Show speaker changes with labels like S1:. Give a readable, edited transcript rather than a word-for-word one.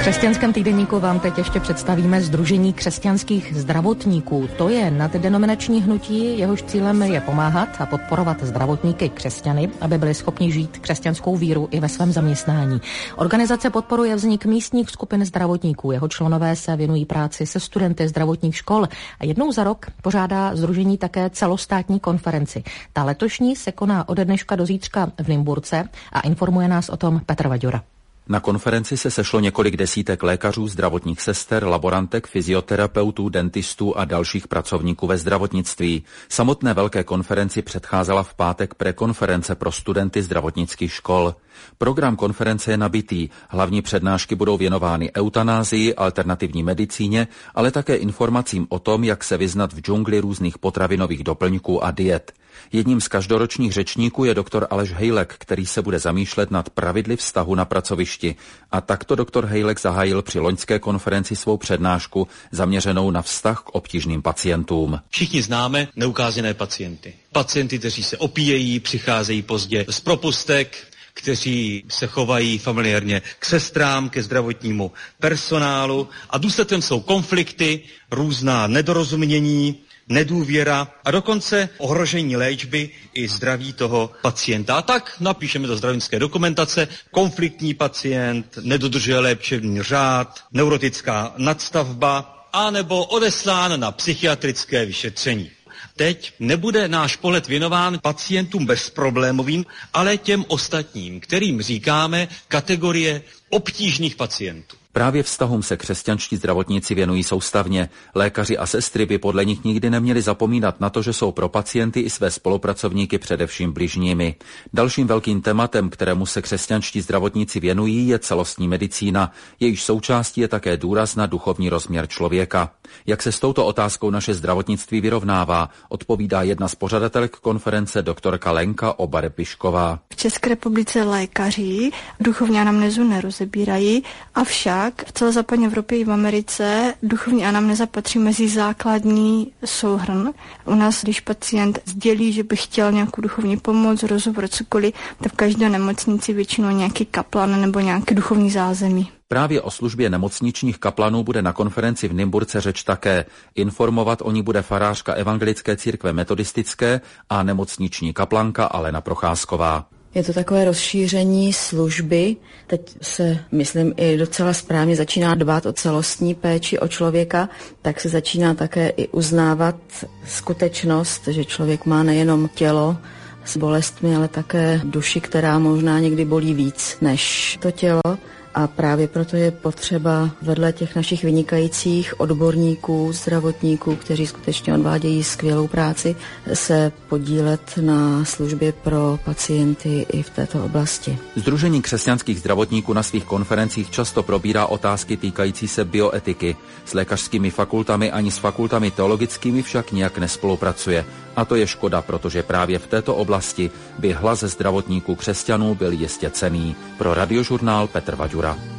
S1: křesťanském týdeníku vám teď ještě představíme Sdružení křesťanských zdravotníků. To je naddenominační hnutí, jehož cílem je pomáhat a podporovat zdravotníky křesťany, aby byli schopni žít křesťanskou víru i ve svém zaměstnání. Organizace podporuje vznik místních skupin zdravotníků. Jeho členové se věnují práci se studenty zdravotních škol a jednou za rok pořádá sdružení také celostátní konferenci. Ta letošní se koná ode dneška do zítřka v Nymburce a informuje nás o tom Petr Vaďura.
S2: Na konferenci se sešlo několik desítek lékařů, zdravotních sester, laborantek, fyzioterapeutů, dentistů a dalších pracovníků ve zdravotnictví. Samotné velké konferenci předcházela v pátek prekonference pro studenty zdravotnických škol. Program konference je nabitý. Hlavní přednášky budou věnovány eutanázii, alternativní medicíně, ale také informacím o tom, jak se vyznat v džungli různých potravinových doplňků a diet. Jedním z každoročních řečníků je doktor Aleš Hejlek, který se bude zamýšlet nad pravidly vztahu na pracovišti. A takto doktor Hejlek zahájil při loňské konferenci svou přednášku zaměřenou na vztah k obtížným pacientům.
S3: Všichni známe neukázané pacienty. Pacienty, kteří se opíjejí, přicházejí pozdě z propustek, kteří se chovají familiárně k sestrám, ke zdravotnímu personálu a důsledkem jsou konflikty, různá nedorozumění, nedůvěra a dokonce ohrožení léčby i zdraví toho pacienta. A tak napíšeme do zdravotnické dokumentace: konfliktní pacient, nedodržuje léčebný řád, neurotická nadstavba, anebo odeslán na psychiatrické vyšetření. Teď nebude náš pohled věnován pacientům bezproblémovým, ale těm ostatním, kterým říkáme kategorie obtížných pacientů.
S2: Právě vztahům se křesťanští zdravotníci věnují soustavně. Lékaři a sestry by podle nich nikdy neměli zapomínat na to, že jsou pro pacienty i své spolupracovníky především bližními. Dalším velkým tématem, kterému se křesťanští zdravotníci věnují, je celostní medicína. Jejíž součástí je také důraz na duchovní rozměr člověka. Jak se s touto otázkou naše zdravotnictví vyrovnává, odpovídá jedna z pořadatelek konference doktorka Lenka Obarepišková.
S4: V České republice lékaři duchovní anamnézu nerozebírají, avšak v celé západní Evropě i v Americe duchovní anamnéza patří mezi základní souhrn. U nás, když pacient sdělí, že by chtěl nějakou duchovní pomoc, rozhovor, cokoliv, tak v každé nemocnici většinou nějaký kaplan nebo nějaký duchovní zázemí.
S2: Právě o službě nemocničních kaplanů bude na konferenci v Nymburce řeč také. Informovat o ní bude farářka Evangelické církve metodistické a nemocniční kaplanka Alena Procházková.
S5: Je to takové rozšíření služby. Teď se, myslím, i docela správně začíná dbát o celostní péči o člověka, tak se začíná také i uznávat skutečnost, že člověk má nejenom tělo s bolestmi, ale také duši, která možná někdy bolí víc než to tělo. A právě proto je potřeba vedle těch našich vynikajících odborníků, zdravotníků, kteří skutečně odvádějí skvělou práci, se podílet na službě pro pacienty i v této oblasti.
S2: Sdružení křesťanských zdravotníků na svých konferencích často probírá otázky týkající se bioetiky. S lékařskými fakultami ani s fakultami teologickými však nijak nespolupracuje. A to je škoda, protože právě v této oblasti by hlas zdravotníků křesťanů byl jistě cenný. Pro Radiožurnál Petr Vaďura.